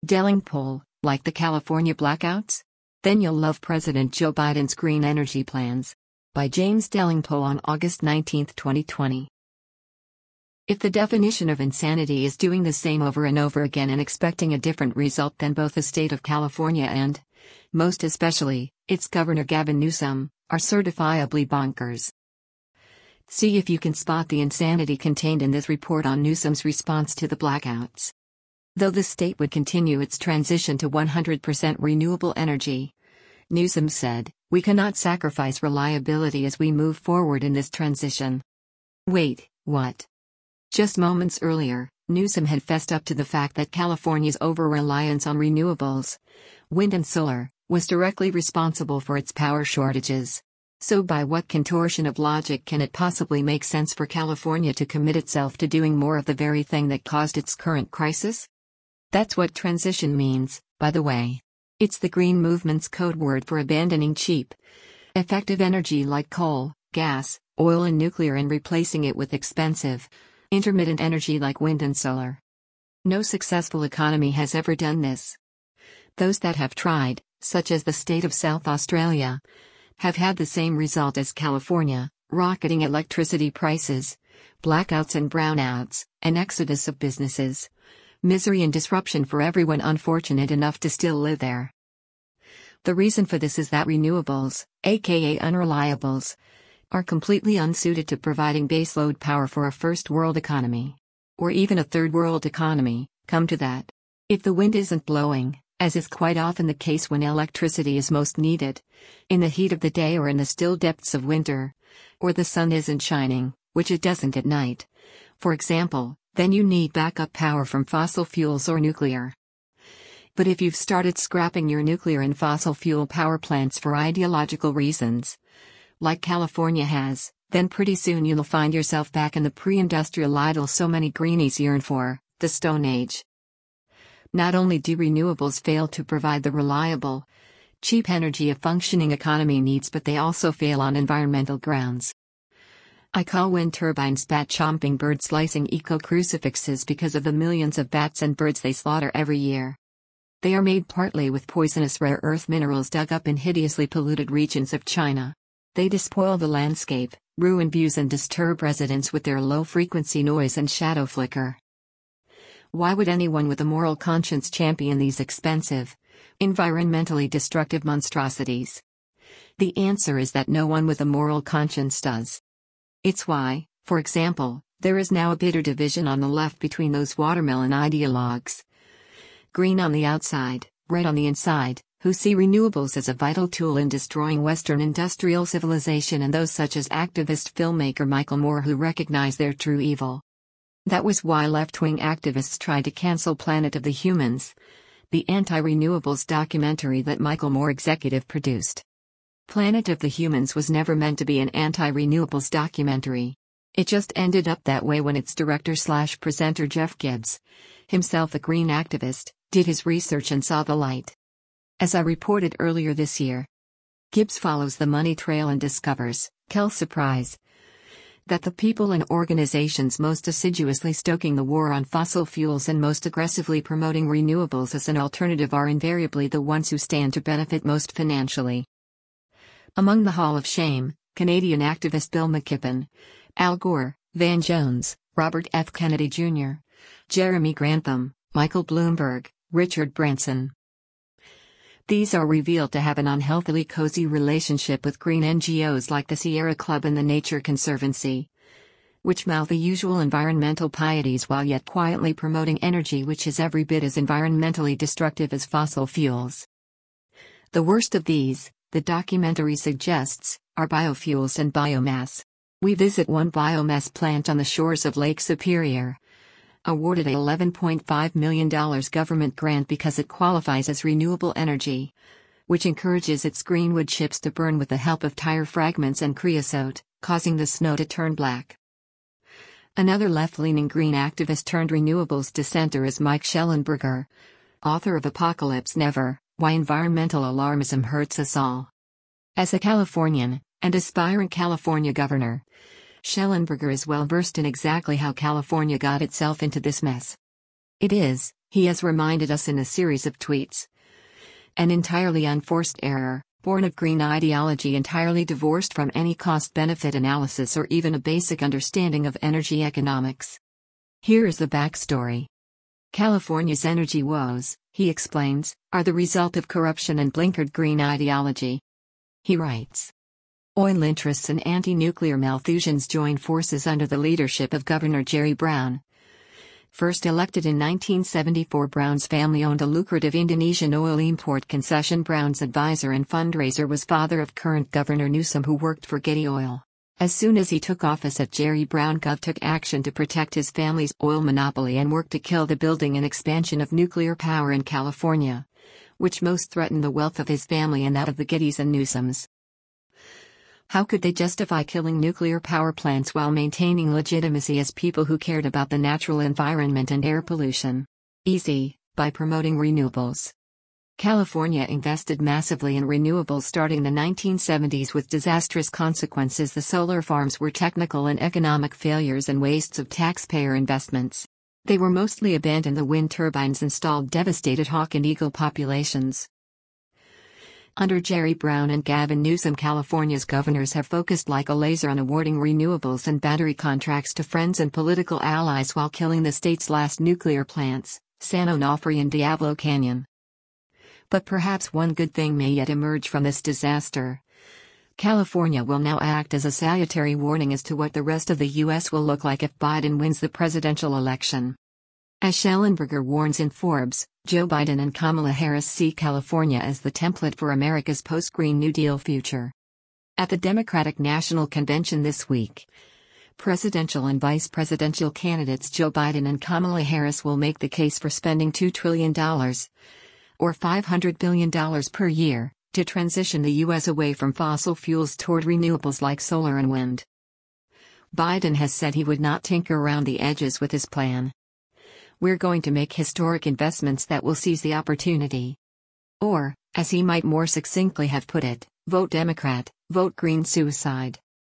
Delling poll, like the California blackouts? Then you'll love President Joe Biden's green energy plans. By James Delingpole on August 19, 2020. If the definition of insanity is doing the same over and over again and expecting a different result, then both the state of California and, most especially, its Governor Gavin Newsom, are certifiably bonkers. See if you can spot the insanity contained in this report on Newsom's response to the blackouts. Though the state would continue its transition to 100% renewable energy, Newsom said, "We cannot sacrifice reliability as we move forward in this transition." Wait, what? Just moments earlier, Newsom had fessed up to the fact that California's over-reliance on renewables, wind and solar, was directly responsible for its power shortages. So by what contortion of logic can it possibly make sense for California to commit itself to doing more of the very thing that caused its current crisis? That's what transition means, by the way. It's the Green Movement's code word for abandoning cheap, effective energy like coal, gas, oil and nuclear and replacing it with expensive, intermittent energy like wind and solar. No successful economy has ever done this. Those that have tried, such as the state of South Australia, have had the same result as California: rocketing electricity prices, blackouts and brownouts, an exodus of businesses, misery and disruption for everyone unfortunate enough to still live there. The reason for this is that renewables, aka unreliables, are completely unsuited to providing baseload power for a first world economy. Or even a third world economy, come to that. If the wind isn't blowing, as is quite often the case when electricity is most needed, in the heat of the day or in the still depths of winter, or the sun isn't shining, which it doesn't at night, for example, then you need backup power from fossil fuels or nuclear. But if you've started scrapping your nuclear and fossil fuel power plants for ideological reasons, like California has, then pretty soon you'll find yourself back in the pre-industrial idyll so many greenies yearn for, the Stone Age. Not only do renewables fail to provide the reliable, cheap energy a functioning economy needs, but they also fail on environmental grounds. I call wind turbines bat-chomping bird-slicing eco-crucifixes because of the millions of bats and birds they slaughter every year. They are made partly with poisonous rare earth minerals dug up in hideously polluted regions of China. They despoil the landscape, ruin views and disturb residents with their low-frequency noise and shadow flicker. Why would anyone with a moral conscience champion these expensive, environmentally destructive monstrosities? The answer is that no one with a moral conscience does. It's why, for example, there is now a bitter division on the left between those watermelon ideologues, green on the outside, red on the inside, who see renewables as a vital tool in destroying Western industrial civilization, and those such as activist filmmaker Michael Moore who recognize their true evil. That was why left-wing activists tried to cancel Planet of the Humans, the anti-renewables documentary that Michael Moore executive produced. Planet of the Humans was never meant to be an anti-renewables documentary. It just ended up that way when its director/presenter Jeff Gibbs, himself a green activist, did his research and saw the light. As I reported earlier this year, Gibbs follows the money trail and discovers, Kel surprise, that the people and organizations most assiduously stoking the war on fossil fuels and most aggressively promoting renewables as an alternative are invariably the ones who stand to benefit most financially. Among the Hall of Shame, Canadian activist Bill McKibben, Al Gore, Van Jones, Robert F. Kennedy Jr., Jeremy Grantham, Michael Bloomberg, Richard Branson. These are revealed to have an unhealthily cozy relationship with green NGOs like the Sierra Club and the Nature Conservancy, which mouth the usual environmental pieties while yet quietly promoting energy which is every bit as environmentally destructive as fossil fuels. The worst of these, the documentary suggests, are biofuels and biomass. We visit one biomass plant on the shores of Lake Superior, awarded a $11.5 million government grant because it qualifies as renewable energy, which encourages its green wood chips to burn with the help of tire fragments and creosote, causing the snow to turn black. Another left-leaning green activist turned renewables dissenter is Mike Schellenberger, author of Apocalypse Never: Why Environmental Alarmism Hurts Us All. As a Californian, and aspiring California governor, Schellenberger is well versed in exactly how California got itself into this mess. It is, He has reminded us in a series of tweets. An entirely unforced error, born of green ideology entirely divorced from any cost-benefit analysis or even a basic understanding of energy economics. Here is the backstory. California's energy woes, he explains, are the result of corruption and blinkered green ideology. He writes. Oil interests and anti-nuclear Malthusians join forces under the leadership of Governor Jerry Brown. First elected in 1974, Brown's family owned a lucrative Indonesian oil import concession. Brown's advisor and fundraiser was father of current Governor Newsom, who worked for Getty Oil. As soon as he took office at Jerry Brown Gov took action to protect his family's oil monopoly and worked to kill the building and expansion of nuclear power in California, which most threatened the wealth of his family and that of the Gettys and Newsoms. How could they justify killing nuclear power plants while maintaining legitimacy as people who cared about the natural environment and air pollution? Easy, by promoting renewables. California invested massively in renewables starting the 1970s with disastrous consequences. The solar farms were technical and economic failures and wastes of taxpayer investments. They were mostly abandoned. The wind turbines installed devastated hawk and eagle populations. Under Jerry Brown and Gavin Newsom, California's governors have focused like a laser on awarding renewables and battery contracts to friends and political allies while killing the state's last nuclear plants, San Onofre and Diablo Canyon. But perhaps one good thing may yet emerge from this disaster. California will now act as a salutary warning as to what the rest of the U.S. will look like if Biden wins the presidential election. As Schellenberger warns in Forbes, Joe Biden and Kamala Harris see California as the template for America's post-Green New Deal future. At the Democratic National Convention this week, presidential and vice presidential candidates Joe Biden and Kamala Harris will make the case for spending $2 trillion, or $500 billion per year, to transition the U.S. away from fossil fuels toward renewables like solar and wind. Biden has said he would not tinker around the edges with his plan. We're going to make historic investments that will seize the opportunity. Or, as he might more succinctly have put it, vote Democrat, vote green suicide.